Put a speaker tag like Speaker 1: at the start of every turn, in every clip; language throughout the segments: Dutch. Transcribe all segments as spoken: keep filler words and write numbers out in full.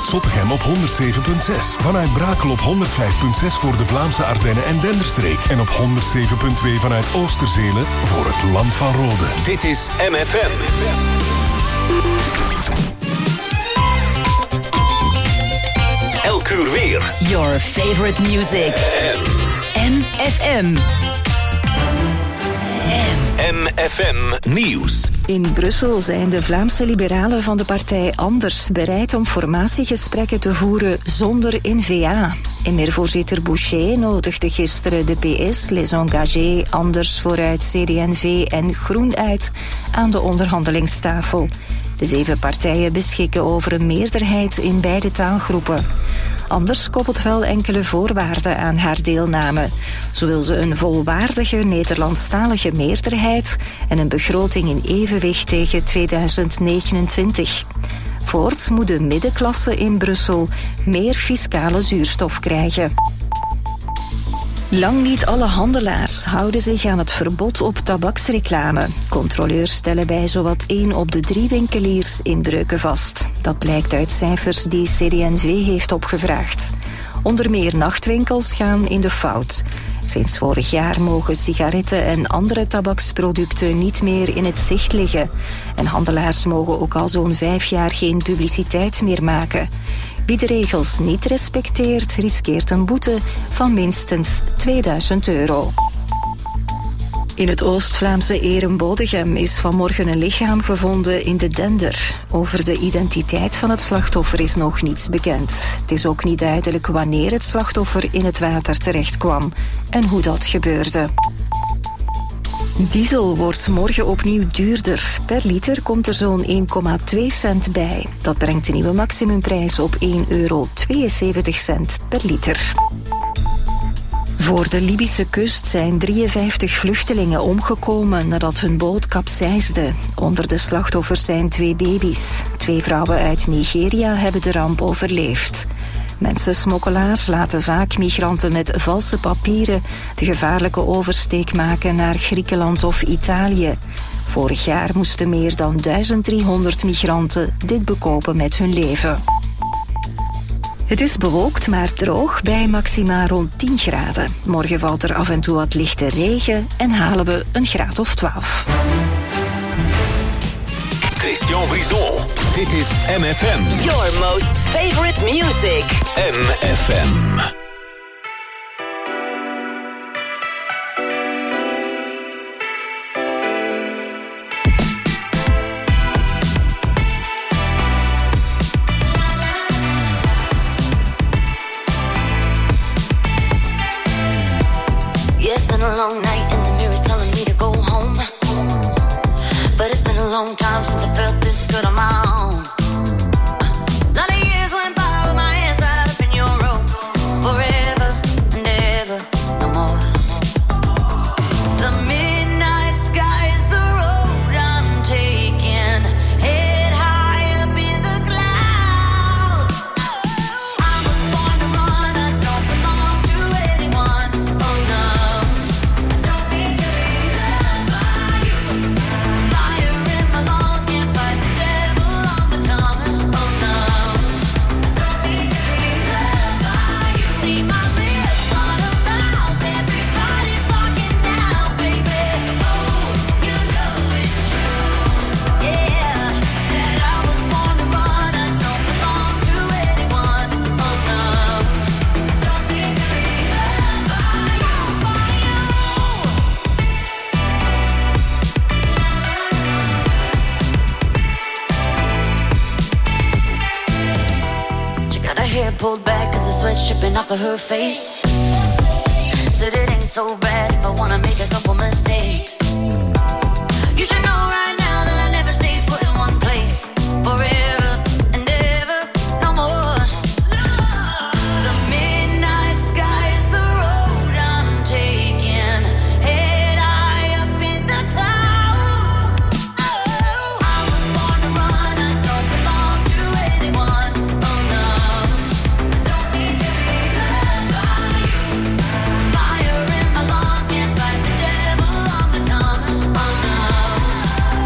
Speaker 1: Zottegem op honderd zeven komma zes. Vanuit Brakel op honderd vijf komma zes voor de Vlaamse Ardennen en Denderstreek. En op honderd zeven komma twee vanuit Oosterzelen voor het Land van Rode.
Speaker 2: Dit is M F M. Elk uur weer.
Speaker 3: Your favorite music. M F M.
Speaker 2: M F M Nieuws.
Speaker 4: In Brussel zijn de Vlaamse liberalen van de partij Anders bereid om formatiegesprekken te voeren zonder N V A. Emir-voorzitter Boucher nodigde gisteren de P S, Les Engagés, Anders, Vooruit, C D en V en Groen uit aan de onderhandelingstafel. De zeven partijen beschikken over een meerderheid in beide taalgroepen. Anders koppelt wel enkele voorwaarden aan haar deelname. Zo wil ze een volwaardige Nederlandstalige meerderheid en een begroting in evenwicht tegen tweeduizend negenentwintig. Voorts moet de middenklasse in Brussel meer fiscale zuurstof krijgen. Lang niet alle handelaars houden zich aan het verbod op tabaksreclame. Controleurs stellen bij zowat één op de drie winkeliers inbreuken vast. Dat blijkt uit cijfers die C D en V heeft opgevraagd. Onder meer nachtwinkels gaan in de fout. Sinds vorig jaar mogen sigaretten en andere tabaksproducten niet meer in het zicht liggen. En handelaars mogen ook al zo'n vijf jaar geen publiciteit meer maken. Wie de regels niet respecteert, riskeert een boete van minstens tweeduizend euro. In het Oost-Vlaamse Erembodegem is vanmorgen een lichaam gevonden in de Dender. Over de identiteit van het slachtoffer is nog niets bekend. Het is ook niet duidelijk wanneer het slachtoffer in het water terecht kwam en hoe dat gebeurde. Diesel wordt morgen opnieuw duurder. Per liter komt er zo'n één komma twee cent bij. Dat brengt de nieuwe maximumprijs op één euro tweeënzeventig per liter. Voor de Libische kust zijn drieënvijftig vluchtelingen omgekomen nadat hun boot kapseisde. Onder de slachtoffers zijn twee baby's. Twee vrouwen uit Nigeria hebben de ramp overleefd. Mensensmokkelaars laten vaak migranten met valse papieren de gevaarlijke oversteek maken naar Griekenland of Italië. Vorig jaar moesten meer dan duizend driehonderd migranten dit bekopen met hun leven. Het is bewolkt, maar droog bij maxima rond tien graden. Morgen valt er af en toe wat lichte regen en halen we een graad of twaalf.
Speaker 2: Christian Brison. Dit is M F M.
Speaker 3: Your most favorite music.
Speaker 2: M F M.
Speaker 5: Yeah, it's been a long night and the mirror's telling me to go home. But it's been a long time since I felt this good on my own. Lot of years went by with my hands tied up in your ropes. Forever and ever, no more. The midnight sky is the road I'm taking. Head high up in the clouds. I was born to run, I don't belong to anyone. Oh no, don't need to be loved by you. Fire in my lungs, can't fight the devil on my tongue. Oh no, don't need to be loved by you. See my lips on a mouth, everybody's talking now, baby. Oh, you know it's true, yeah, that I was born to run, I don't belong to anyone. Oh no, don't need to be loved by you, by you. She got her hair pulled back cause the sweat's dripping off of her face. Said it ain't so bad if I wanna make a couple mistakes. You should know right now that I never stay put in one place. Forever and ever, no more. The midnight sky is the road I'm taking. Head high up in the clouds. Oh, I was born to run, I don't belong to anyone. Oh no, don't need to be loved by you. Fire in my lungs, can't fight the devil on my tongue. Oh no.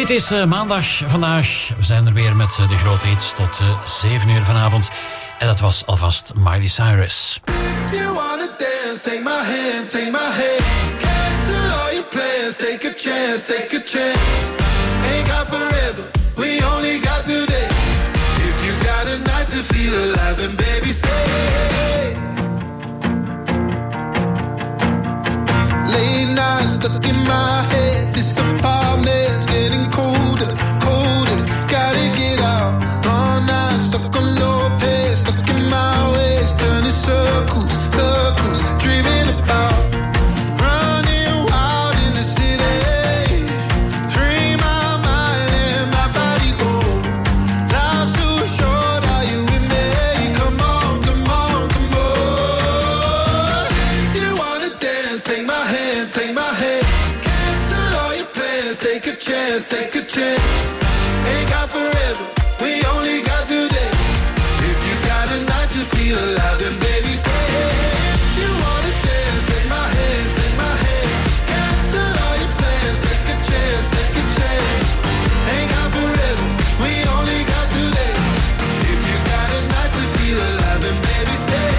Speaker 6: Het is uh, maandag vandaag. We zijn er weer met uh, de grote hits tot uh, zeven uur vanavond. En dat was alvast Miley Cyrus.
Speaker 7: If you wanna dance, take my hand, take my hand. Cancel all your plans, take a chance, take a chance. Ain't got forever, we only got today. If you got a night to feel alive, then baby stay. Late night stuck in my head. This apartment's getting colder, colder. Gotta get out. Long night stuck on low pace, stuck in my ways, turning circles, circles, dreaming about running wild in the city. Free my mind and my body go. Life's too short, are you with me? Come on, come on, come on. If you wanna dance, take my hand, take my hand. Cancel all your plans, take a chance, take a chance. Ain't got forever, we only got today. If you got a night to feel alive, then baby stay. If you wanna dance, take my hand, take my hand. Cancel all your plans, take a chance, take a chance. Ain't got forever, we only got today. If you got a night to feel alive, then baby stay.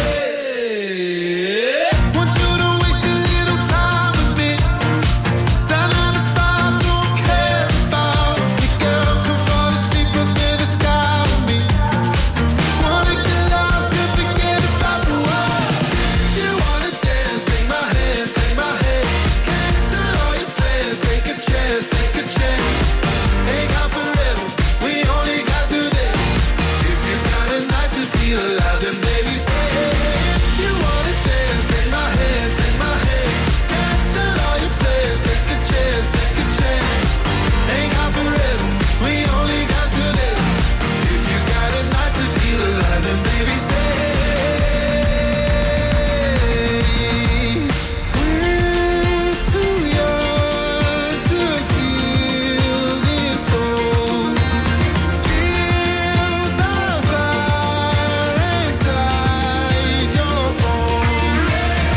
Speaker 7: Want you to waste a little time with me. That nine to five don't care about me, girl. Come fall asleep under the sky with me. Wanna get lost and forget about the world. If you wanna dance, take my hand, take my hand. Cancel all your plans, take a chance, take a chance. Ain't got forever, we only got today. If you got a night to feel alive, then baby stay. If you wanna dance, take my hand, take my hand. Cancel all your plans, take a chance, take a chance. Ain't got forever, we only got today. If you got a night to feel alive, then baby stay. We're too young to feel this old. Feel the fire inside your bones.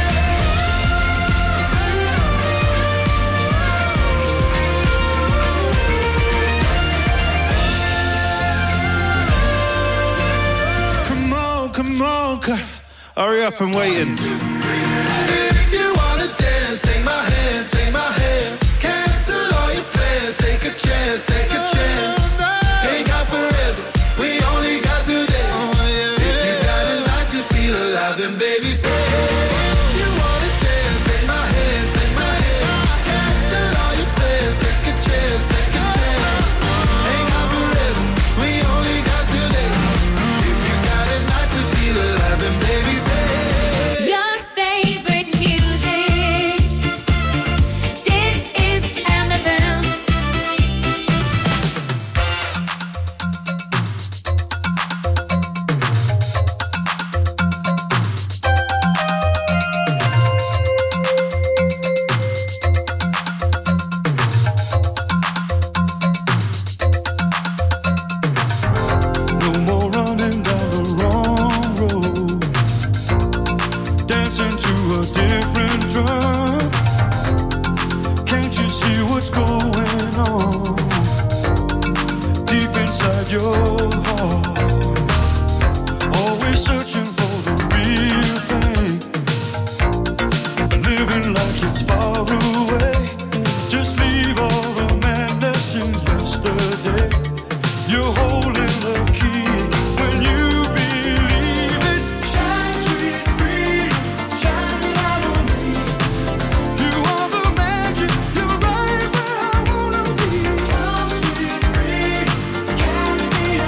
Speaker 7: Come on, come on, c- hurry up, I'm waiting. If you wanna dance, take my hand, take my hand. Cancel all your plans, take a chance, take a chance. Ain't got forever, we only got today. If you got a night to feel alive, then baby stay. If you wanna dance, take my hand, take my hand. Cancel all your plans, take a chance, take a chance. Ain't got forever, we only got today. If you got a night to feel alive, then baby stay.
Speaker 5: Your favorite music. Dit is M F M.
Speaker 7: No more running down the wrong road, dancing to a different drum. Can't you see what's going on deep inside your heart? Always searching for the real thing, living like it's far away. Just leave all the madness in yesterday. You're holding the key when you believe it. Shine, sweet freedom, shine light on me. You are the magic, you're right where I wanna be. Come, sweet freedom, carry me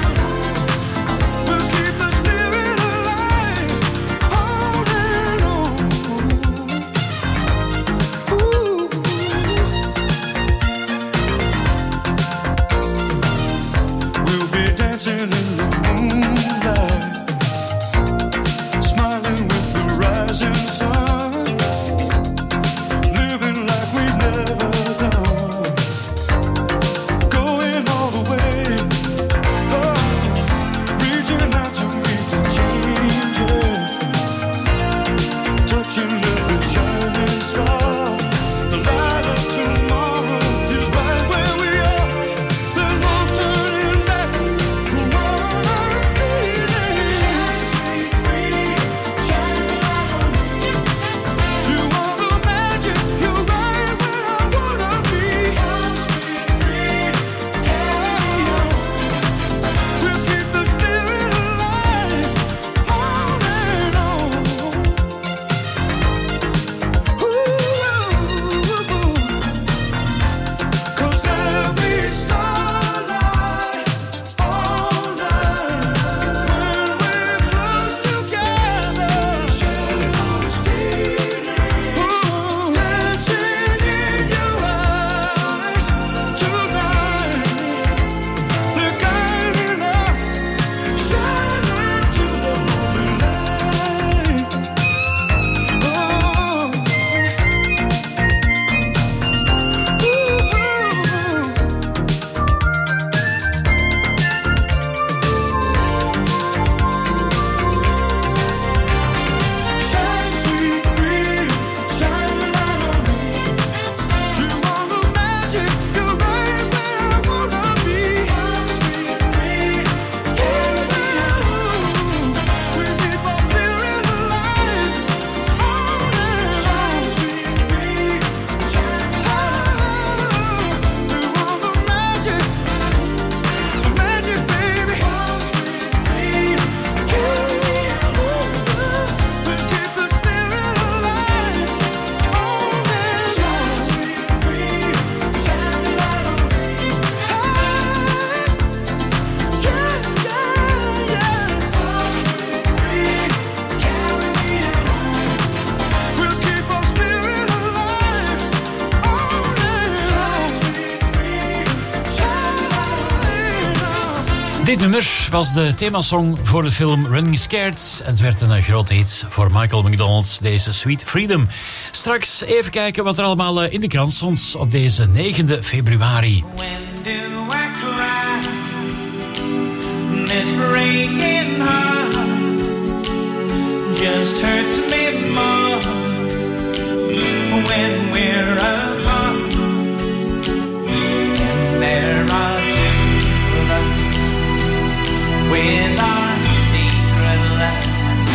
Speaker 6: Dit nummer was de themasong voor de film Running Scared. En het werd een grote hit voor Michael McDonald, deze Sweet Freedom. Straks even kijken wat er allemaal in de krant stond op deze negende februari.
Speaker 8: When do I cry? This breaking heart just hurts me more when we're apart. And there are two of us with our secret love.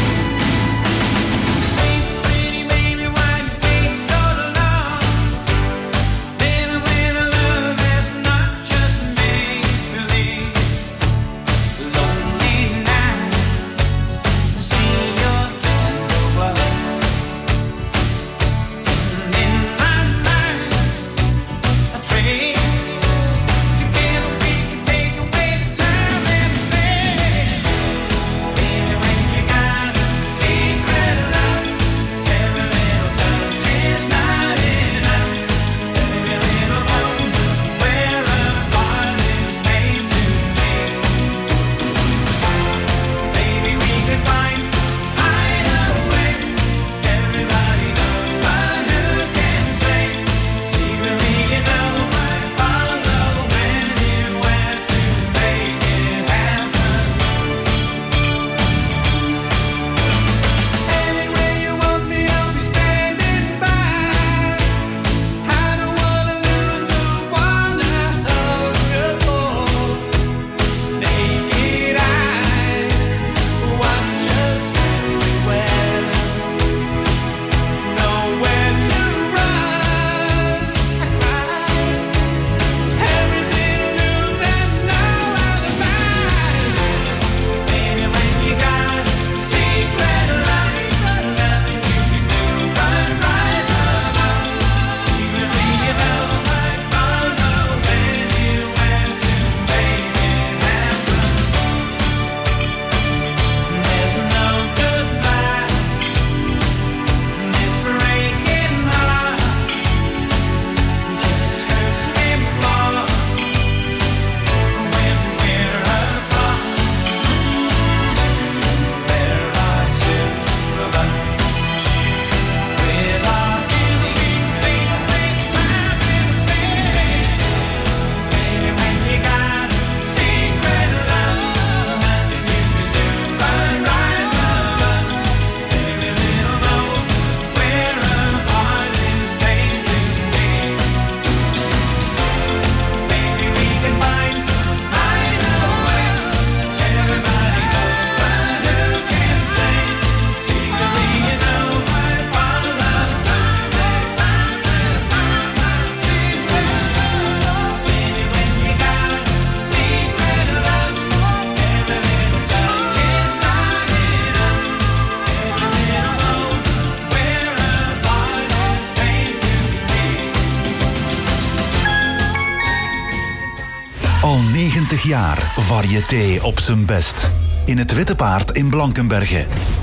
Speaker 9: negentig jaar variété op zijn best. In het Witte Paard in Blankenberge.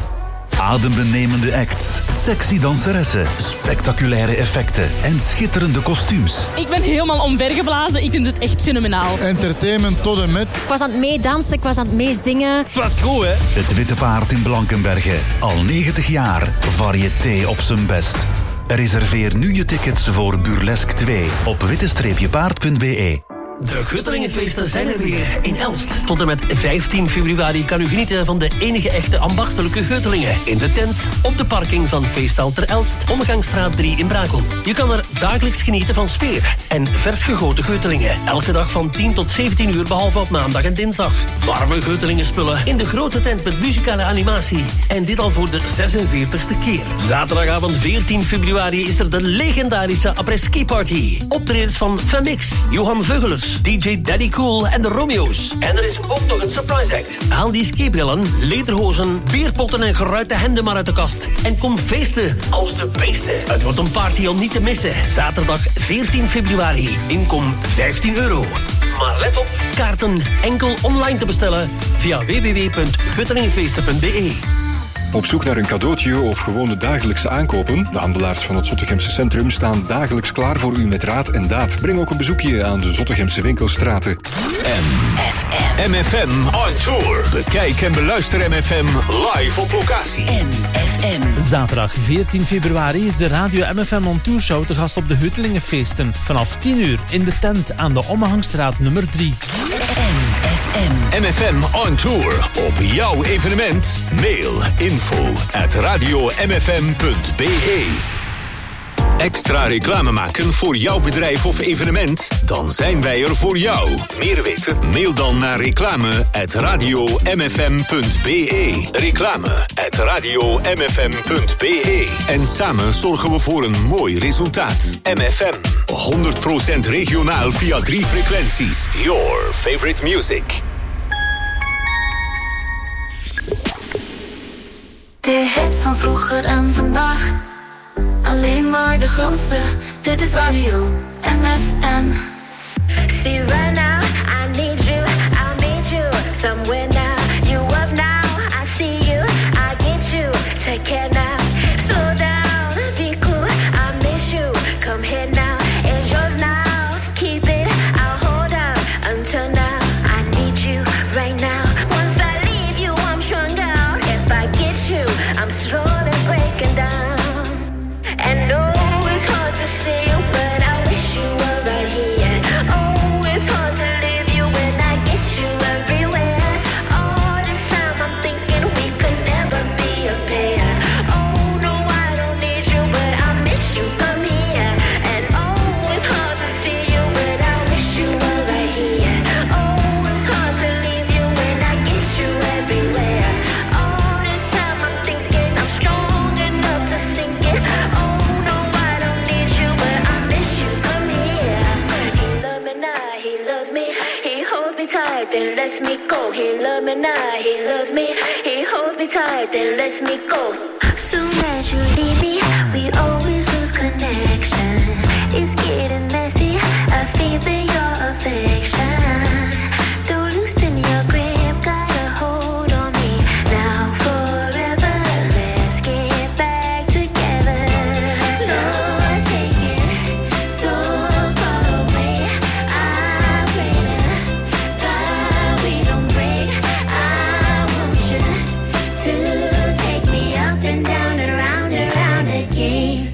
Speaker 9: Adembenemende acts, sexy danseressen, spectaculaire effecten en schitterende kostuums.
Speaker 10: Ik ben helemaal omvergeblazen. Ik vind het echt fenomenaal.
Speaker 11: Entertainment tot en met.
Speaker 12: Ik was aan het meedansen, ik was aan het meezingen.
Speaker 11: Het was goed, hè?
Speaker 9: Het Witte Paard in Blankenberge. Al negentig jaar variété op zijn best. Reserveer nu je tickets voor Burlesque twee op witte paard punt b e.
Speaker 13: De Guttelingenfeesten zijn er weer in Elst. Tot en met vijftien februari kan u genieten van de enige echte ambachtelijke Guttelingen. In de tent, op de parking van Feesthal ter Elst, Omgangsstraat drie in Brakel. Je kan er dagelijks genieten van sfeer en vers gegoten Guttelingen. Elke dag van tien tot zeventien uur, behalve op maandag en dinsdag. Warme Guttelingen spullen in de grote tent met muzikale animatie. En dit al voor de zesenveertigste keer. Zaterdagavond veertien februari is er de legendarische après-ski party. Optredens van Femix, Johan Veugelers, D J Daddy Cool en de Romeo's. En er is ook nog een surprise act. Haal die skibrillen, lederhozen, bierpotten en geruite hemden maar uit de kast. En kom feesten als de beesten. Het wordt een party om niet te missen. Zaterdag veertien februari. Inkom vijftien euro. Maar let op, kaarten enkel online te bestellen via w w w punt guttelingenfeesten punt b e.
Speaker 14: Op zoek naar een cadeautje of gewone dagelijkse aankopen? De handelaars van het Zottegemse centrum staan dagelijks klaar voor u met raad en daad. Breng ook een bezoekje aan de Zottegemse winkelstraten.
Speaker 2: M F M. M F M on tour. Bekijk en beluister M F M live op locatie.
Speaker 3: M F M.
Speaker 15: Zaterdag veertien februari is de Radio M F M on Tour Show te gast op de Huttelingenfeesten. Vanaf tien uur in de tent aan de Ommehangstraat nummer drie.
Speaker 3: M F M.
Speaker 2: M F M on tour. Op jouw evenement. Mail info at radio m f m punt b e. Extra reclame maken voor jouw bedrijf of evenement? Dan zijn wij er voor jou. Meer weten? Mail dan naar reclame at radio m f m punt b e. Reclame at radio m f m punt b e. En samen zorgen we voor een mooi resultaat. M F M. honderd procent regionaal via drie frequenties. Your favorite music.
Speaker 16: De hits van vroeger en vandaag. Alleen maar de grootste. Dit is Radio M F M.
Speaker 17: See right now, I need you, I need you somewhere now. You up now, I see you, I get you. Take care now, slow down, be cool, I miss you. Come here now, it's yours now. Keep it, I'll hold out until now. I need you right now. Once I leave you, I'm strung out. If I get you, I'm slowly breaking down. And oh, it's hard to see you, but I wish you were right here. Oh, it's hard to leave you when I get you everywhere. All this time I'm thinking we could never be a pair. Oh, no, I don't need you, but I miss you, come here. And oh, it's hard to see you, but I wish you were right here. Oh, it's hard to leave you when I get you everywhere. All this time I'm thinking I'm strong enough to sink it. Oh, tight, then lets me go. He loves me now, he loves me. He holds me tight, then lets me go. Soon as you leave me, we always lose connection. It's getting messy, I feel that your affection. Don't loosen your grip, got a hold on me. Now forever, let's get back together. No, I take it so far away. I pray to God we don't break. I want you to take me up and down and round and round again.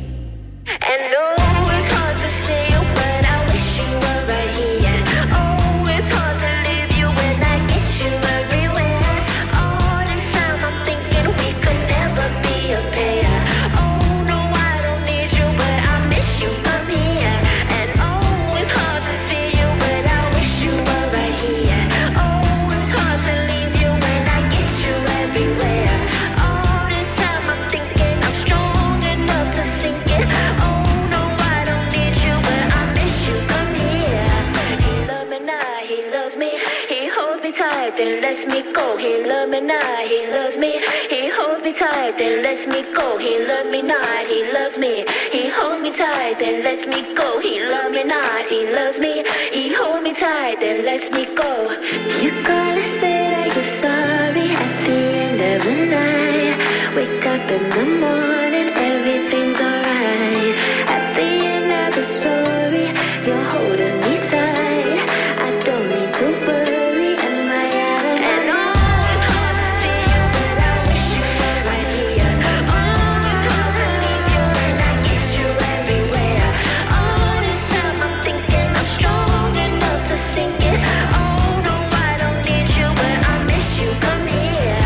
Speaker 17: And no, it's hard to say you, but I wish you were right here. Oh, it's hard to leave you when I get you everywhere. All this time I'm thinking we could never be a pair. Oh, no, I don't need you, but I miss you, come here. And oh, it's hard to see you, but I wish you were right here. Oh, it's hard to leave you when I get you everywhere. All this time I'm thinking I'm strong enough to sink it. Oh, no, I don't need you, but I miss you, come here. He loves me now, he loves me. He holds me tight, then lets me go. He loves me now, he loves me. He holds me tight, then lets me go. He loves me not, he loves me. He holds me tight, then lets me go. He loves me not, he loves me. He holds me tight, then lets me go. You gotta say that you're sorry at the end of the night. Wake up in the morning, everything's alright. At the end of the story, you're holding me tight. I don't need to worry, am I out of and oh, it's hard to see you, but I wish you were right here. Oh, it's hard to leave you when I get you everywhere. All this time I'm thinking I'm strong enough to sink it. Oh, no, I don't need you, but I miss you, come here.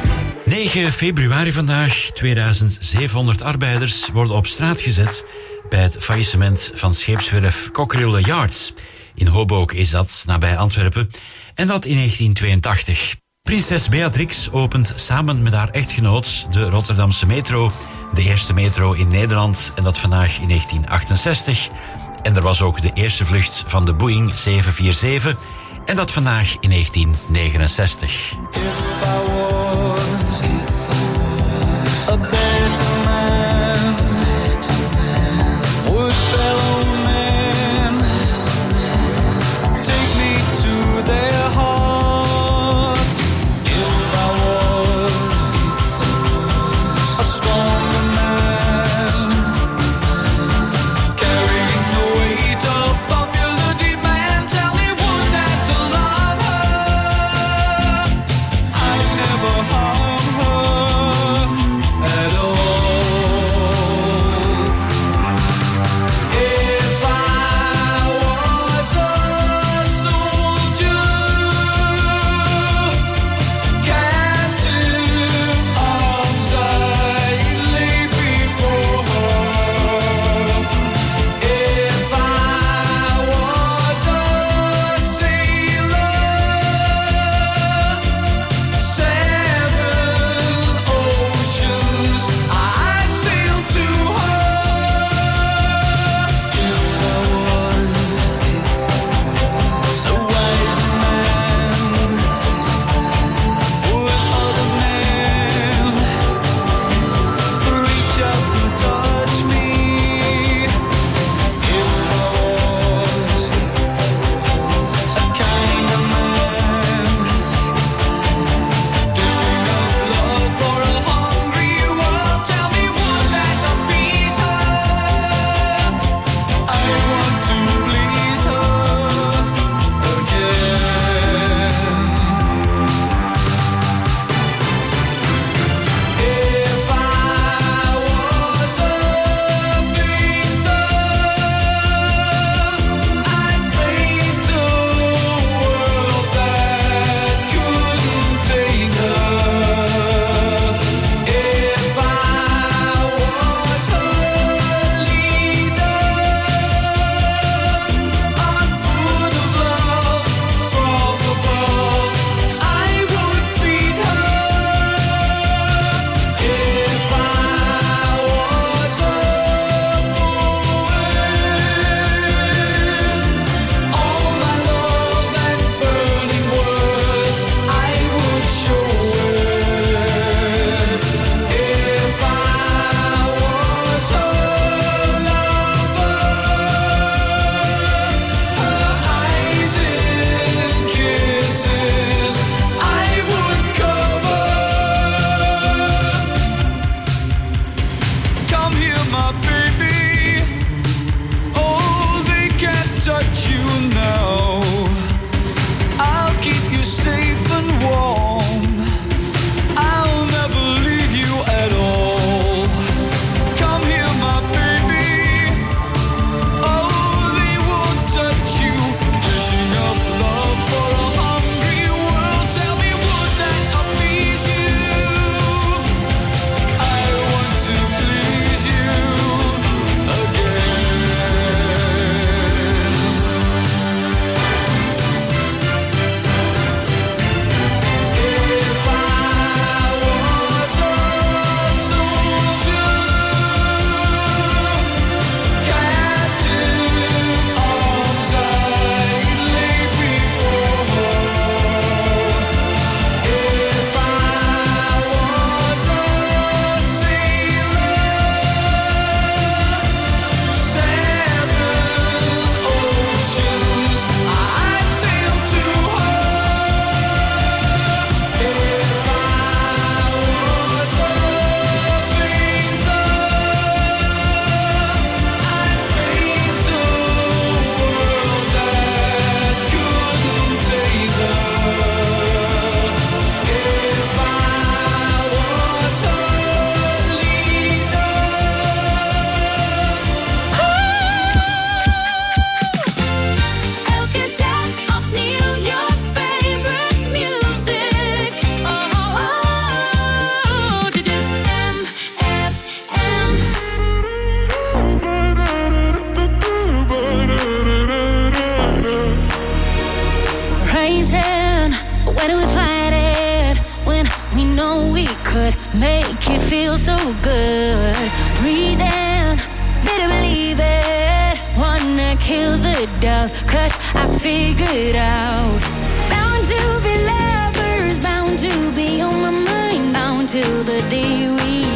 Speaker 6: negen februari vandaag, tweeduizend arbeiders worden op straat gezet bij het faillissement van scheepswerf Cockerill Yards. In Hoboken is dat, nabij Antwerpen, en dat in negentien tweeëntachtig. Prinses Beatrix opent samen met haar echtgenoot de Rotterdamse metro, de eerste metro in Nederland, en dat vandaag in negentien achtenzestig. En er was ook de eerste vlucht van de Boeing zeven vier zeven, en dat vandaag in negentien negenenzestig.
Speaker 7: A better man, would fellow man take me to their heart? If I was
Speaker 16: make you feel so good. Breathe in, better believe it. Wanna kill the doubt, cause I figured out. Bound to be lovers, bound to be on my mind, bound till the day we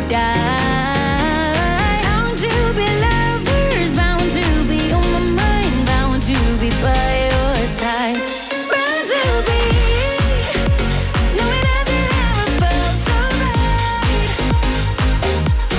Speaker 16: die. Bound to be lovers, bound to be on my mind, bound to be by your side. Bound to be knowing nothing ever felt so right.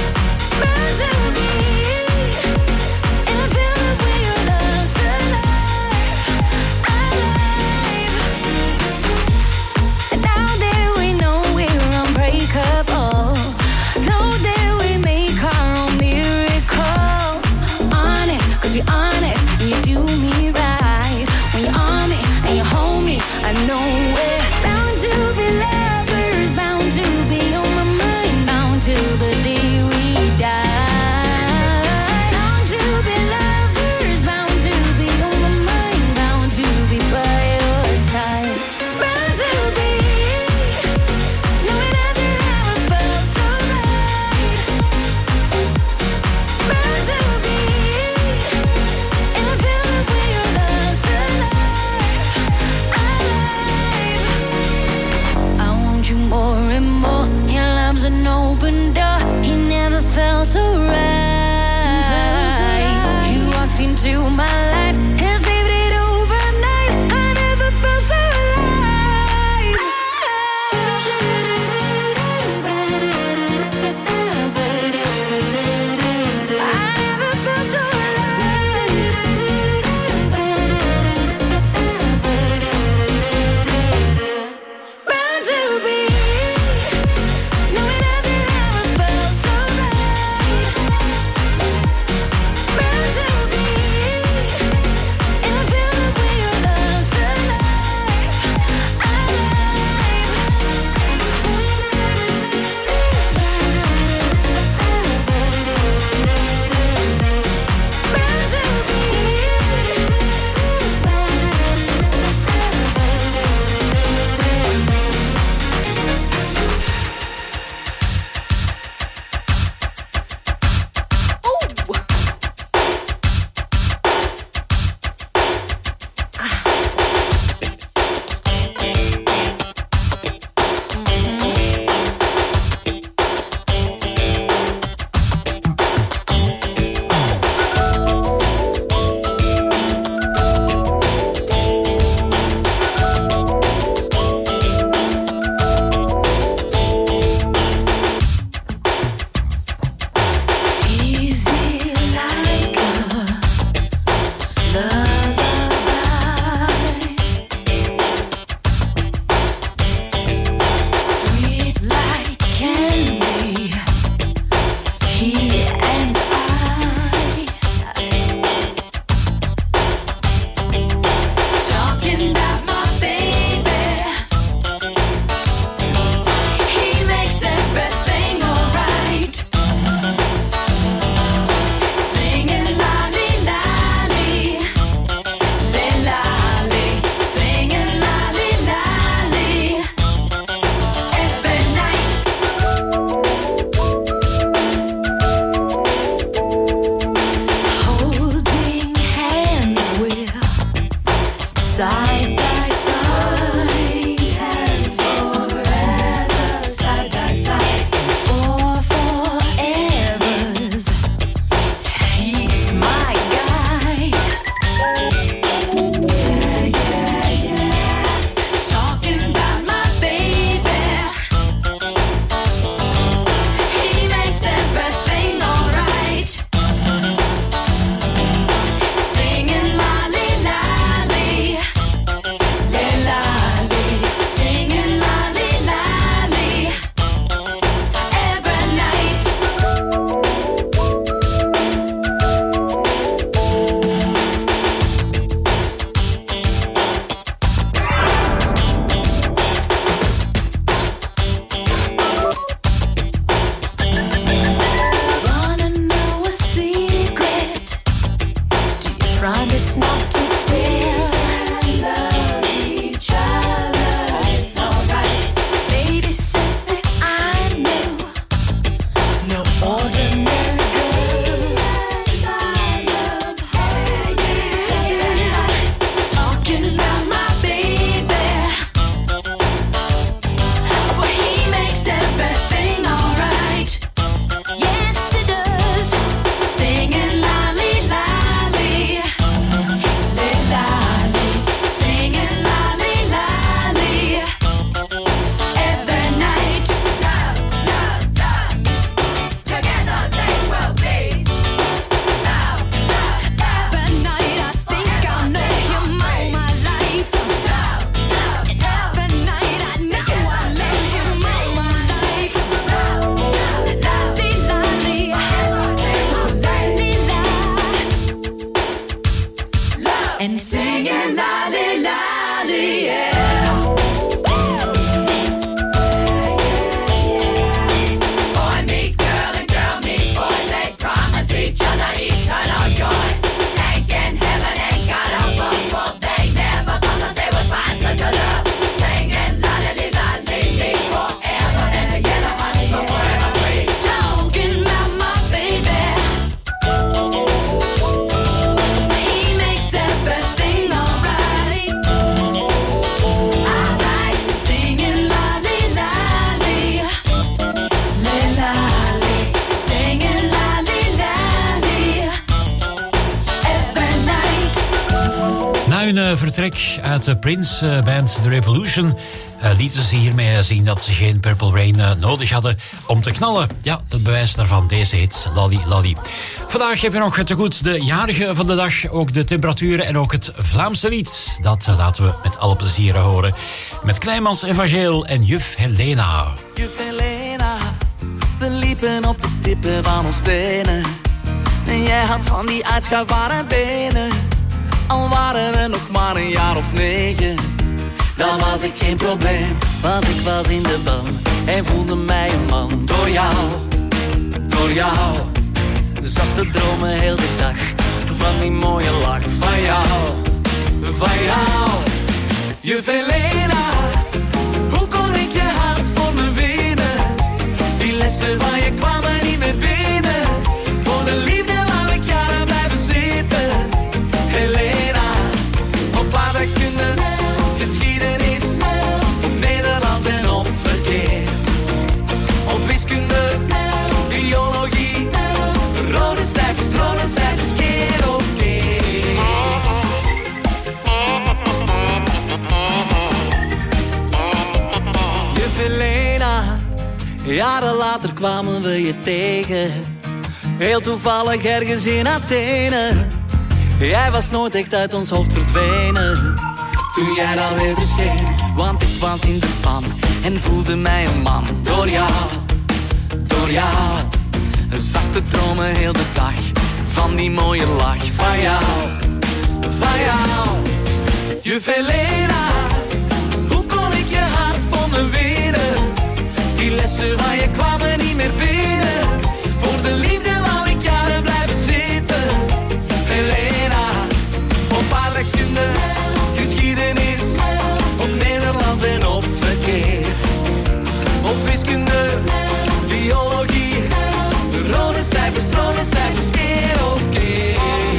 Speaker 16: lolly, yeah. Boy meets girl and girl meets boy. They promise each other eternal joy. Ain't in heaven, ain't got a book, but they never thought that they would find such a love. Singing lolly, lolly, forever and together, honey, so forever free. Talking about my baby. He makes everything alright. I like singing lolly, lolly, lolly, singing lolly, lolly, every night.
Speaker 6: Na hun uh, vertrek uit de Prince-band The Revolution uh, lieten ze hiermee zien dat ze geen Purple Rain uh, nodig hadden om te knallen. Ja, het bewijs daarvan, deze hit, Lolly Lolly. Vandaag heb je nog te goed de jarige van de dag, ook de temperaturen en ook het Vlaamse lied. Dat uh, laten we met alle plezier horen. Met Kleinmans en Van Geel en juf Helena.
Speaker 18: Juf Helena, we liepen op de tippen van ons tenen. En jij had van die uitschuifbare benen. Al waren we nog maar een jaar of negen. Dat was echt geen probleem, want ik was in de ban en voelde mij een man. Door jou, door jou, zat te dromen heel de dag. Van die mooie lach van jou, van jou. Juf Helena, hoe kon ik je hart voor me winnen? Die lessen van je kwamen niet meer binnen. Voor de liefde wou ik jaren blijven zitten. Helena, op aardrijkskunde, geschiedenis, op Nederlands en op verkeer. Op wiskunde, biologie, rode cijfers, rode cijfers, keer op keer. Juf Helena, jaren later kwamen we je tegen. Heel toevallig ergens in Athene. Jij was nooit echt uit ons hoofd verdwenen. Toen jij dan weer verscheen, want ik was in de pan en voelde mij een man. Door jou, door jou, zat te dromen heel de dag. Van die mooie lach van jou, van jou. Juf Helena, hoe kon ik je hart voor me winnen? Die lessen van je kwamen niet meer binnen. Voor de liefde wou ik jaren blijven zitten. Helena, op aardrijkskunde, geschiedenis, op Nederlands en op verkeer. Op wiskunde, biologie, rode cijfers, rode cijfers, keer op keer.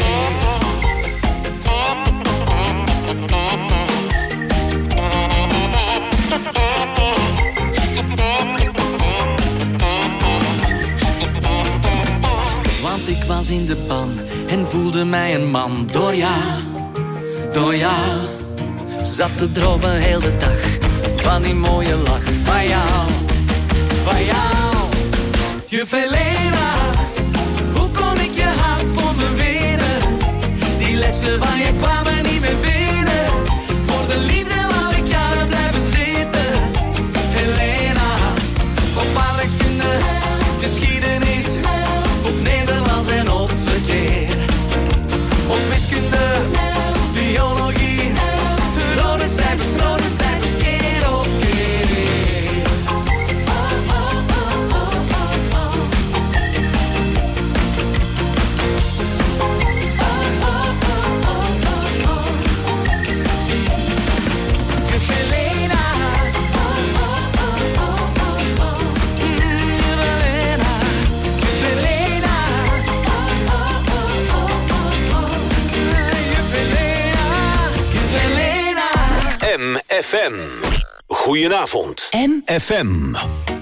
Speaker 18: Want ik was in de ban en voelde mij een man. Door jou, door jou, zat te dromen heel de dag. Van die mooie lach van jou, van jou. Juf Helena, hoe kon ik je hart voor me winnen? Die lessen van je kwamen niet meer binnen. Voor de liefde wou ik jaren blijven zitten. Helena, op aardrijkskunde, geschiedenis, op Nederlands en op verkeer. Op wiskunde, biologie, rode cijfers, rode cijfers, keer op keer. Juf Helena, Juf Helena, Juf Helena, Juf Helena, Juf Helena.
Speaker 2: M F M. Goedenavond.
Speaker 3: M
Speaker 2: F M.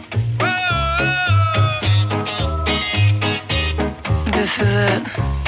Speaker 10: This is it.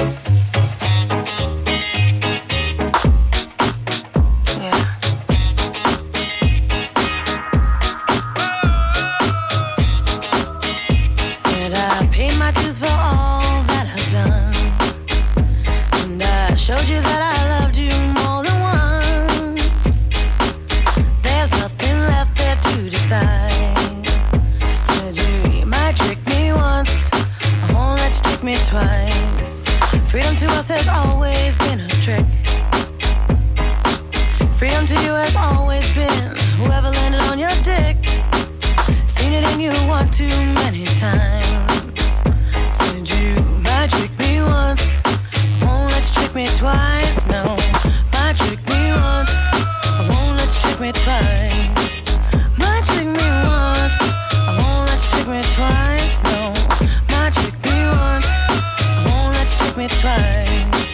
Speaker 16: Said I paid my dues for all that I've done, and I showed you that I loved you more than once. There's nothing left there to decide. Said you might trick me once, I won't let you trick me twice. Freedom to us has always been a trick. Freedom to
Speaker 19: you has always been whoever landed on your dick. Seen it in you one too many times. Said you might trick me once, won't let you trick me twice. No, might trick me once, I won't let you trick me twice. Might trick me once, I won't let you trick me twice. No, might trick me once, I won't let you trick me twice.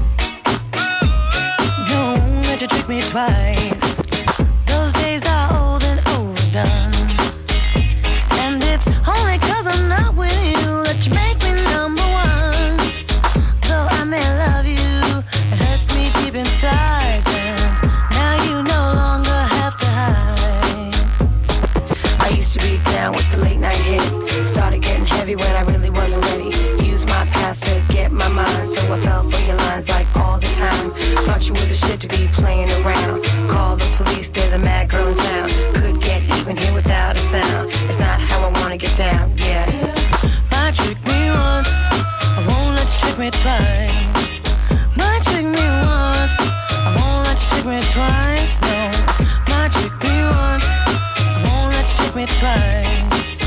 Speaker 19: Don't let you trick me twice. Those days are old and overdone, and it's only 'cause I'm not with you that you make me number one. Though I may love you, it hurts me deep inside. And now you no longer have to hide.
Speaker 20: I used to be down with the late night hit. Started getting heavy when I really wasn't ready. Used my past to get my mind, so I fell for your lines like all the time. Thought you were the shit to be playing around. Call the police, there's a mad girl in town. Could get even here without a sound. It's not how I wanna get down, yeah.
Speaker 19: Might trick me once, I won't let you trick me twice. Might trick me once, I won't let you trick me twice. No, might trick me once, I won't let you trick me twice.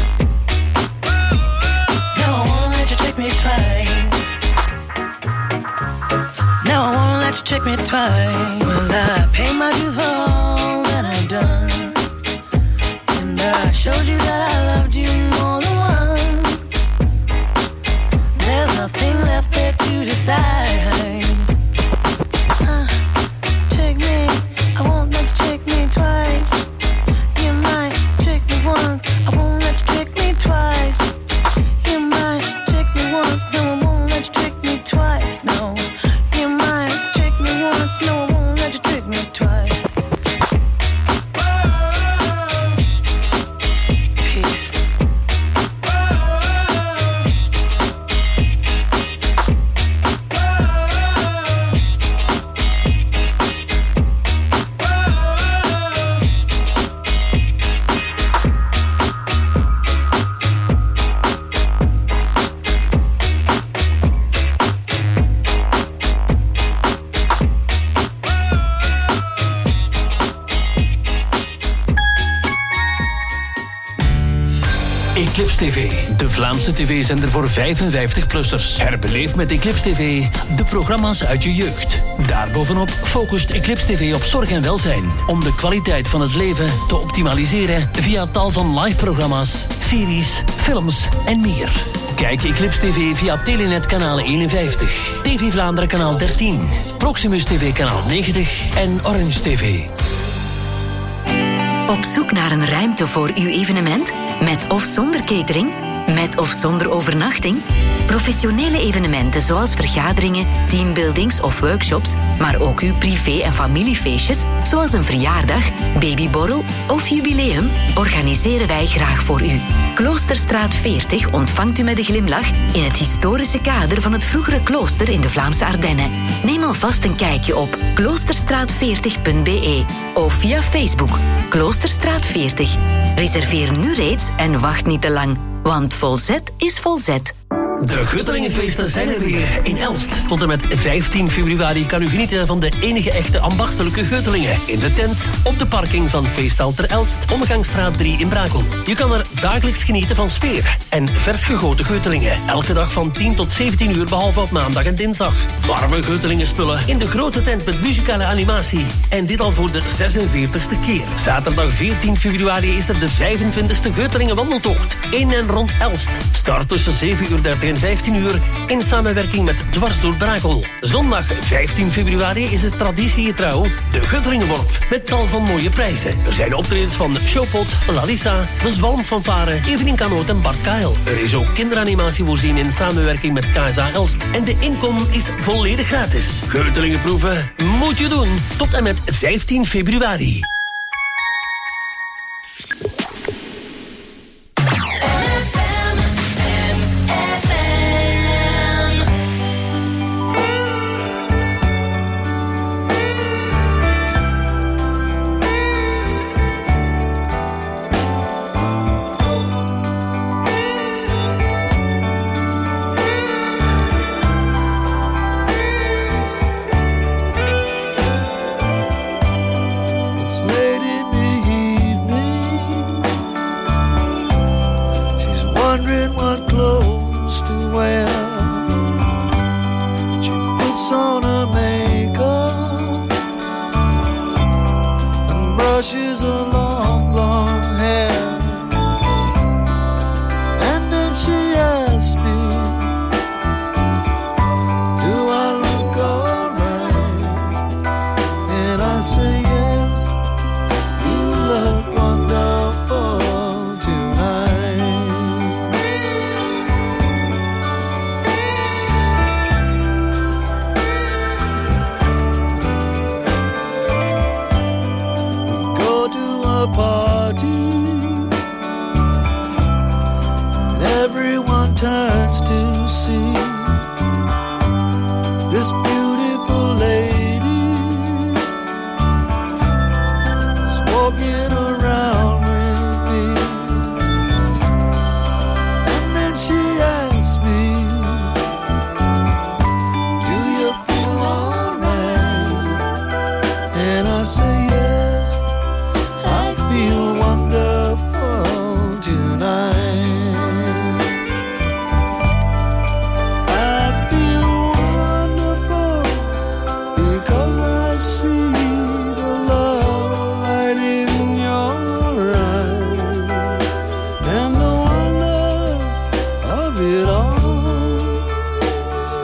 Speaker 19: No, I won't let you trick me twice. No, I won't let you trick me twice. Well, I pay my dues for all that I've done, and I showed you that I loved you more than once. There's nothing left there to decide. Uh, trick me, I won't let you trick me twice. You might trick me once, I won't let you trick me twice. You might trick me once, no, I won't let you trick me twice. No, you might trick me once, no, I won't let you trick me twice. Peace.
Speaker 13: Eclipse T V, de Vlaamse tv-zender voor vijfenvijftig-plussers. Herbeleef met Eclipse T V de programma's uit je jeugd. Daarbovenop focust Eclipse T V op zorg en welzijn, om de kwaliteit van het leven te optimaliseren via tal van live-programma's, series, films en meer. Kijk Eclipse T V via Telenet kanaal eenenvijftig, T V Vlaanderen kanaal dertien, Proximus T V kanaal negentig en Orange T V.
Speaker 3: Op zoek naar een ruimte voor uw evenement? Met of zonder catering? Met of zonder overnachting? Professionele evenementen zoals vergaderingen, teambuildings of workshops, maar ook uw privé- en familiefeestjes, zoals een verjaardag, babyborrel of jubileum, organiseren wij graag voor u. Kloosterstraat veertig ontvangt u met een glimlach in het historische kader van het vroegere klooster in de Vlaamse Ardennen. Neem alvast een kijkje op kloosterstraat veertig punt b e of via Facebook Kloosterstraat veertig. Reserveer nu reeds en wacht niet te lang, want volzet is volzet.
Speaker 13: De Guttelingenfeesten zijn er weer in Elst. Tot en met vijftien februari kan u genieten van de enige echte ambachtelijke Guttelingen. In de tent, op de parking van Feesthal ter Elst, Omgangsstraat drie in Brakel. Je kan er dagelijks genieten van sfeer en vers gegoten Guttelingen. Elke dag van tien tot zeventien uur, behalve op maandag en dinsdag. Warme Guttelingen spullen in de grote tent met muzikale animatie. En dit al voor de zesenveertigste keer. Zaterdag veertien februari is er de vijfentwintigste Guttelingen wandeltocht. In en rond Elst. Start tussen zeven uur dertig en vijftien uur in samenwerking met Dwars door Brakel. Zondag vijftien februari is het traditiegetrouw de Guttelingenworp met tal van mooie prijzen. Er zijn optredens van Showpot, Larissa, De Zwalmfanfare, Evelien Kanoot en Bart Kael. Er is ook kinderanimatie voorzien in samenwerking met K S A Elst. En de inkom is volledig gratis. Guttelingen proeven moet je doen tot en met vijftien februari.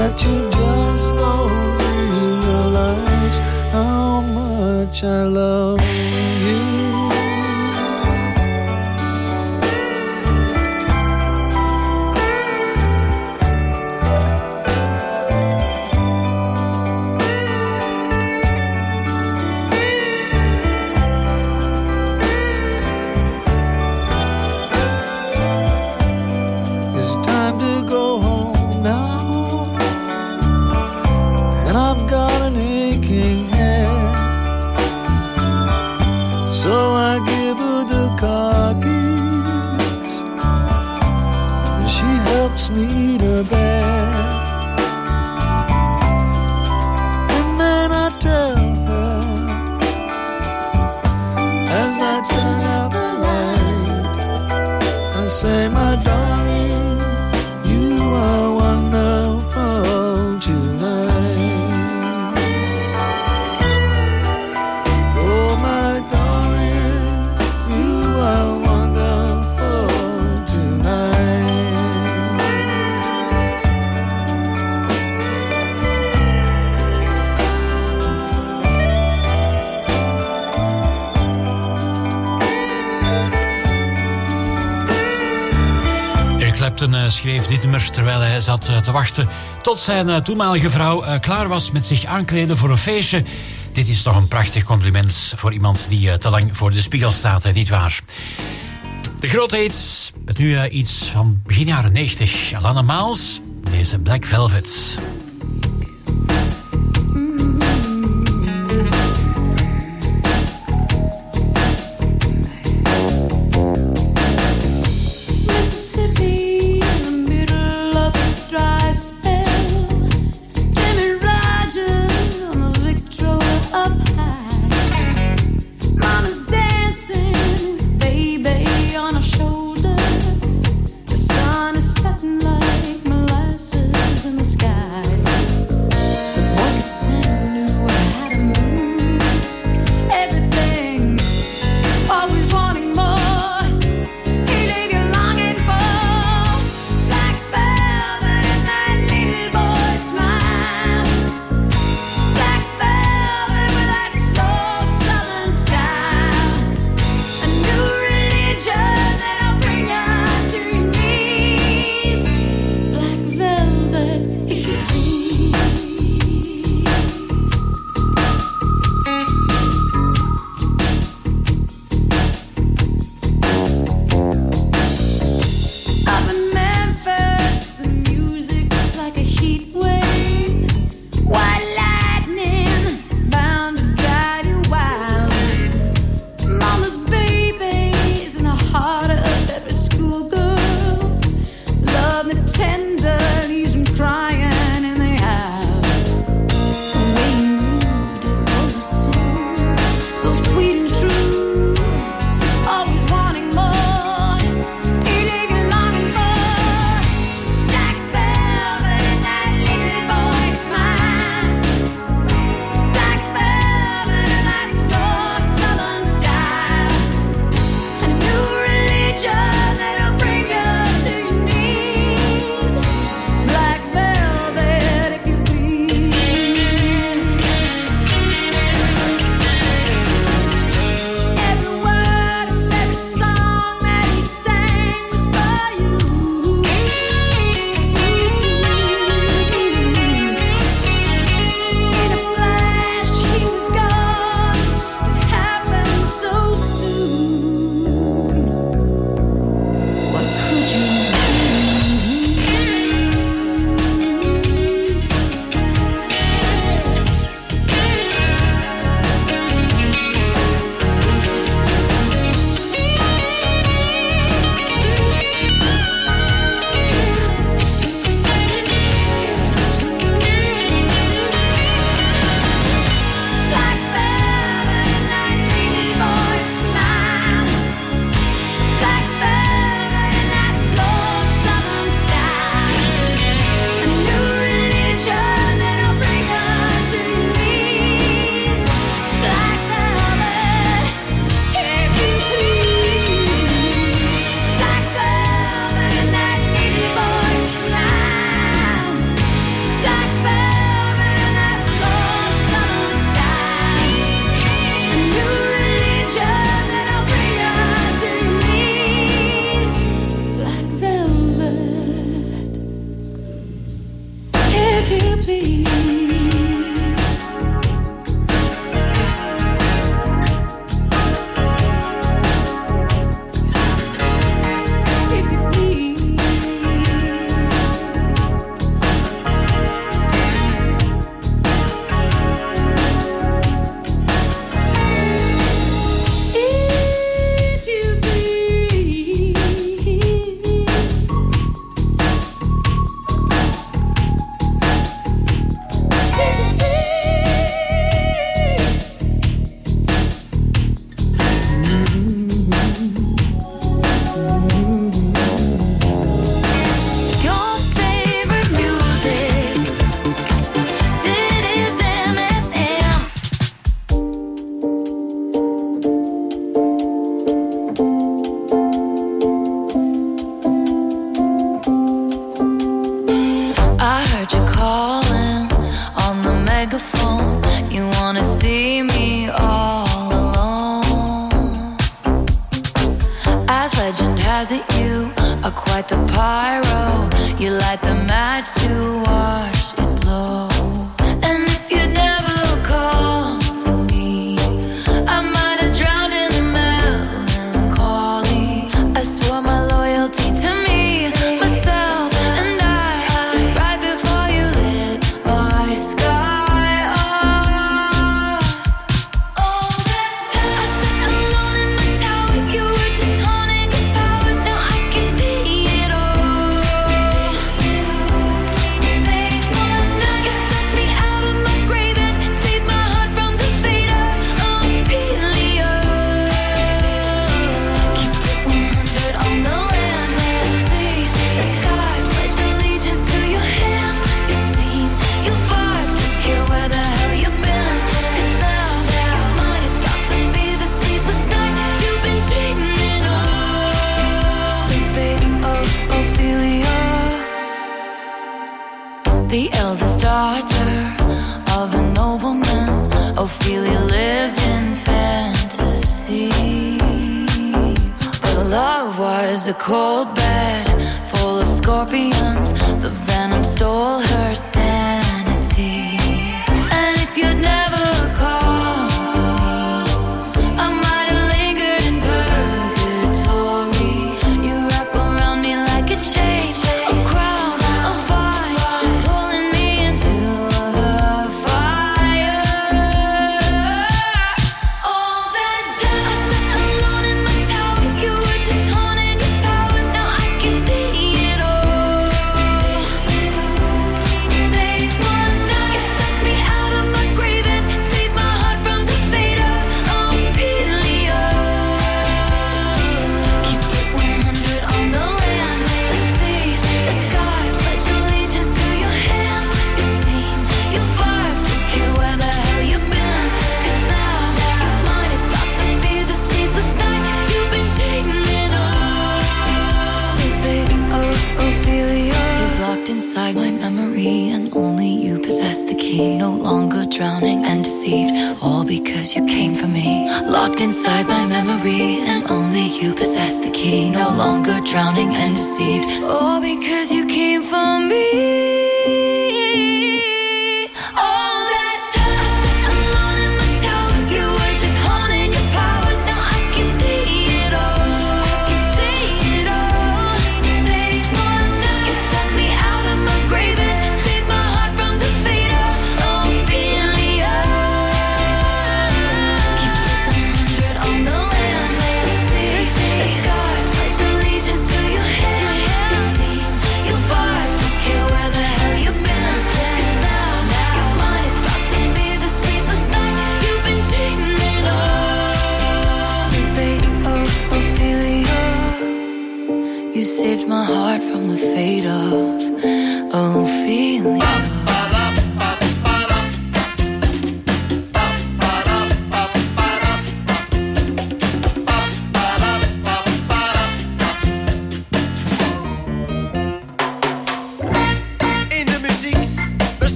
Speaker 7: that you just don't realize how much I love you. Me to bed, and then I tell her as I turn out the light, I say, my darling, you are wonderful tonight. Oh, my darling, you are wonderful tonight.
Speaker 6: Clapton uh, schreef dit nummer terwijl hij zat uh, te wachten tot zijn uh, toenmalige vrouw uh, klaar was met zich aankleden voor een feestje. Dit is toch een prachtig compliment voor iemand die uh, te lang voor de spiegel staat, hè, niet waar? De grote hits, met nu uh, iets van begin jaren negentig. Alana Miles, deze Black Velvet.
Speaker 16: If you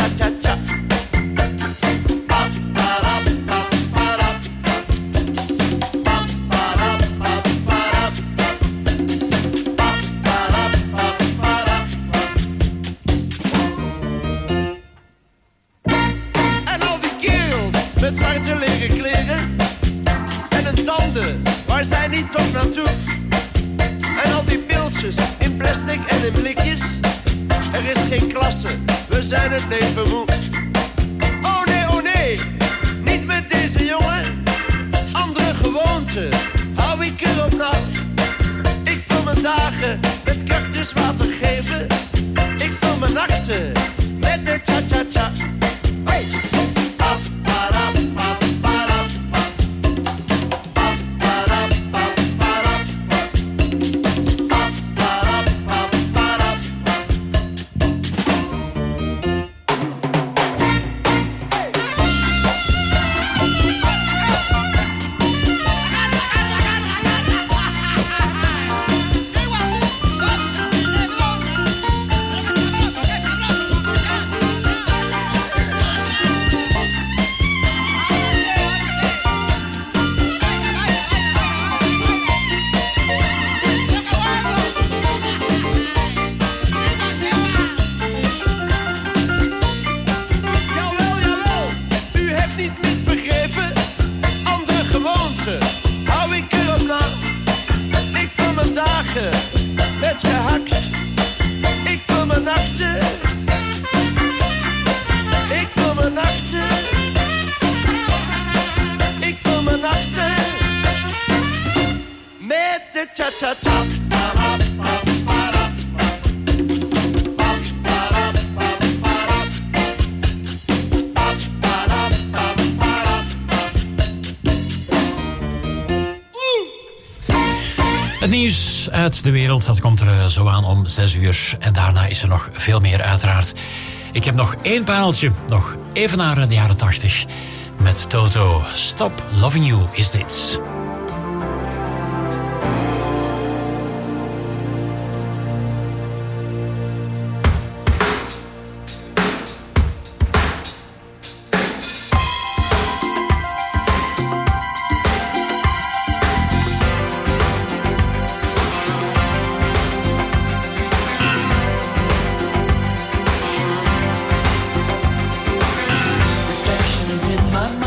Speaker 21: cha-cha-cha.
Speaker 22: Met zwarte leren kleren en een tanden waar zij niet tot naartoe. En al die pilsjes in plastic en in blikjes. Er is geen klasse, we zijn het leven moe. Oh nee, oh nee, niet met deze jongen. Andere gewoonten, hou ik erop na. Ik vul mijn dagen met cactuswater geven. Ik vul mijn nachten met de cha-cha-cha. Hey! Met gehakt, ik vul mijn nachten, ik vul mijn nachten, ik vul mijn nachten met de cha-cha-cha.
Speaker 6: Het nieuws uit de wereld, dat komt er zo aan om zes uur. En daarna is er nog veel meer uiteraard. Ik heb nog één pareltje, nog even naar de jaren tachtig. Met Toto, Stop Loving You is dit.
Speaker 8: In my mind